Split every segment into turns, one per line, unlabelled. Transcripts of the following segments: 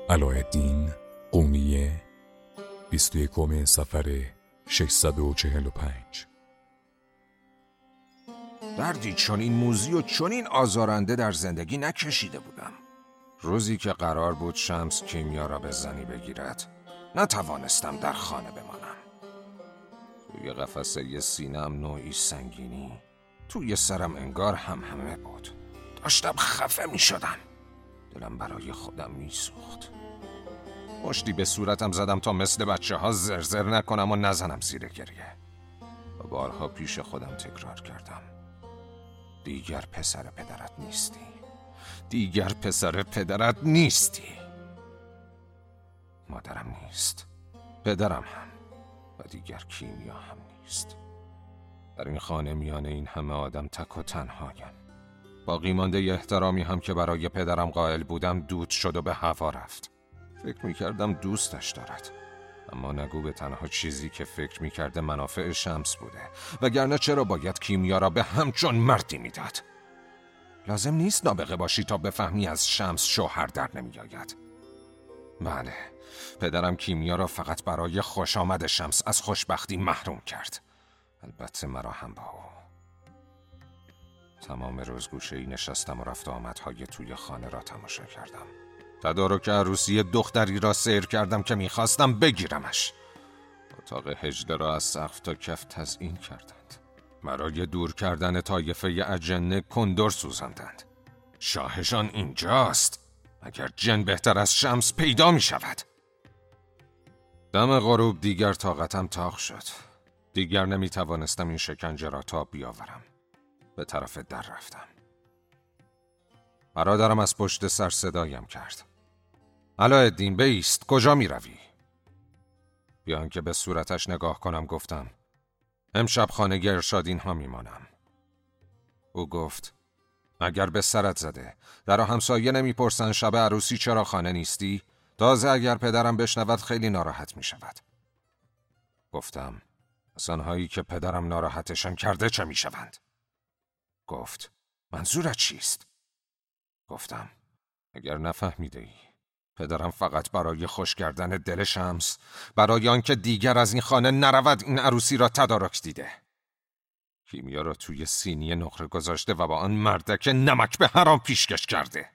علایالدین قونیه 21 صفر 645.
دردی چنین موذی و چنین آزارنده در زندگی نکشیده بودم. روزی که قرار بود شمس کیمیا را به زنی بگیرد، نتوانستم در خانه بمانم. توی قفسه سینه‌ام نوعی سنگینی، توی سرم انگار همهمه بود. داشتم خفه می شدم. دلم برای خودم می سوخت. مشتی به صورتم زدم تا مثل بچه‌ها زرزر نکنم و نزنم زیر گریه. و بارها پیش خودم تکرار کردم: دیگر پسر پدرت نیستی. دیگر پسر پدرت نیستی. مادرم نیست، پدرم هم، و دیگر کیمیا هم نیست. در این خانه میان این همه آدم تک و تنهایم. باقی مانده احترامی هم که برای پدرم قائل بودم دود شد و به هوا رفت. فکر میکردم دوستش دارد، اما نگو به تنها چیزی که فکر میکرده منافع شمس بوده، وگرنه چرا باید کیمیا را به همچون مردی میداد؟ لازم نیست نابغه باشی تا بفهمی از شمس شوهر در نمیآید. بله، پدرم کیمیا را فقط برای خوش آمد شمس از خوشبختی محروم کرد. البته مرا هم با او. تمام روز گوشه‌ای نشستم و رفت آمدهای توی خانه را تماشا کردم. تدارک عروسی دختری را سیر کردم که میخواستم بگیرمش. اتاق هجله را از سقف تا کف تزیین کردند. برای دور کردن طایفه اجنه کندر سوزاندند. شاهشان اینجاست. مگر جن بهتر از شمس پیدا می شود؟ دم غروب دیگر طاقتم تاق شد. دیگر نمی توانستم این شکنجه را تاب بیاورم. به طرف در رفتم. برادرم از پشت سر صدایم کرد: علایالدین بایست، کجا می روی؟ بیان که به صورتش نگاه کنم گفتم: امشب خانه ارشادین ها می مانم. او گفت: اگر به سرت زده در همسایه نمی پرسن شب عروسی چرا خانه نیستی؟ تازه اگر پدرم بشنود خیلی ناراحت می شود. گفتم: از آنهایی که پدرم ناراحتشان کرده چه می شوند؟ گفت: منظورت چیست؟ گفتم: اگر نفهمیده ای، پدرم فقط برای خوش کردن دل شمس، برای آنکه دیگر از این خانه نرود، این عروسی را تدارک دیده. کیمیا را توی سینی نقره گذاشته و با آن مردک نمک به حرام پیشکش کرده.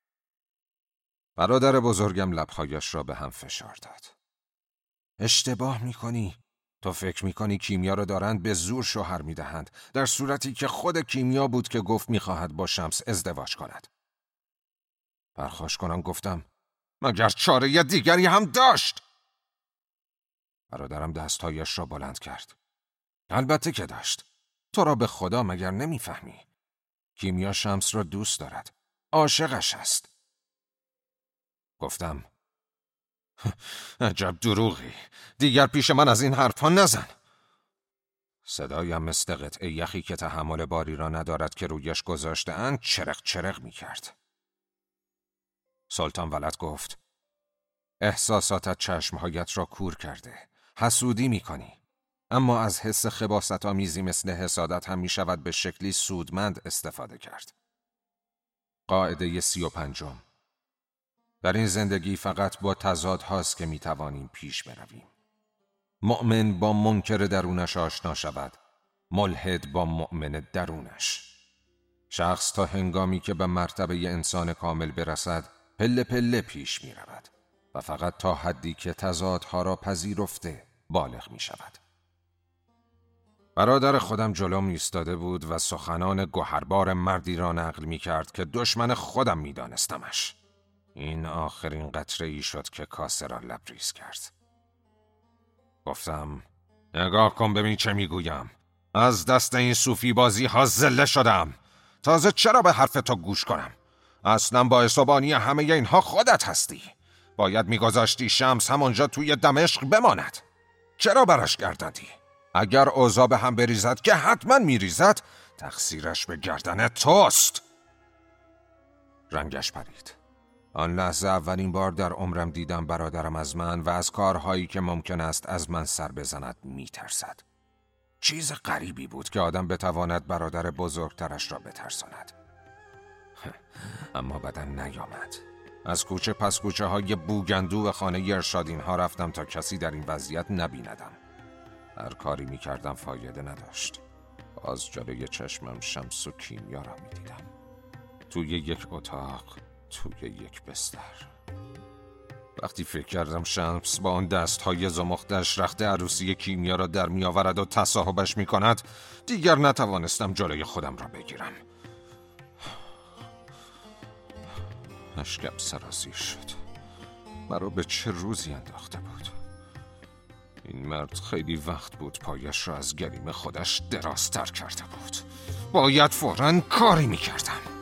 برادر بزرگم لبهایش را به هم فشار داد. اشتباه میکنی. تو فکر میکنی کیمیا را دارند به زور شوهر میدهند، در صورتی که خود کیمیا بود که گفت میخواهد با شمس ازدواج کند. پرخاش کنم گفتم: مگر چاره دیگری هم داشت؟ برادرم دستهایش را بلند کرد. البته که داشت. تو را به خدا مگر نمیفهمی؟ کیمیا شمس را دوست دارد. عاشقش است. گفتم: عجب دروغی. دیگر پیش من از این حرفا نزن. صدایم مثل قطعه یخی که تحمل باری را ندارد که رویش گذاشته‌اند چرق چرق می کرد. سلطان ولد گفت: احساساتت چشمهایت را کور کرده. حسودی می کنی. اما از حس خباثت آمیزی مثل حسادت هم می شود به شکلی سودمند استفاده کرد. قاعده 35: در این زندگی فقط با تضاد هاست که می توانیم پیش برویم. مؤمن با منکر درونش آشنا شود، ملحد با مؤمن درونش. شخص تا هنگامی که به مرتبه انسان کامل برسد پله پله پیش می رود و فقط تا حدی که تضادها را پذیرفته بالغ می شود. برادر خودم جلوم ایستاده بود و سخنان گوهربار مردی را نقل می کرد که دشمن خودم می دانستمش. این آخرین قطره ای شد که کاسه را لبریز کرد. گفتم: نگاه کن ببین چه می گویم. از دست این صوفی بازی ها زله شدم. تازه چرا به حرف تو گوش کنم؟ اصلا باعث و بانی همه اینها خودت هستی. باید میگذاشتی شمس همونجا توی دمشق بماند. چرا برش گرداندی؟ اگر اوضاع به هم بریزد که حتما میریزد، تقصیرش به گردن توست. رنگش پرید. آن لحظه اولین بار در عمرم دیدم برادرم از من و از کارهایی که ممکن است از من سر بزند میترسد. چیز غریبی بود که آدم بتواند برادر بزرگترش را بترساند. اما بدن نیامد. از کوچه پس کوچه های بوگندو و خانه ارشادین ها رفتم تا کسی در این وضعیت نبیندم. هر کاری می کردم فایده نداشت. باز جلوی چشمم شمس و کیمیا را می دیدم. توی یک اتاق، توی یک بستر. وقتی فکر کردم شمس با آن دستهای زمختش رخت عروسی کیمیا را در می آورد و تصاحبش می کند، دیگر نتوانستم جلوی خودم را بگیرم. اشکم سرازیر شد. مرا به چه روزی انداخته بود؟ این مرد خیلی وقت بود پایش را از گریم خودش درازتر کرده بود. باید فوراً کاری می کردم.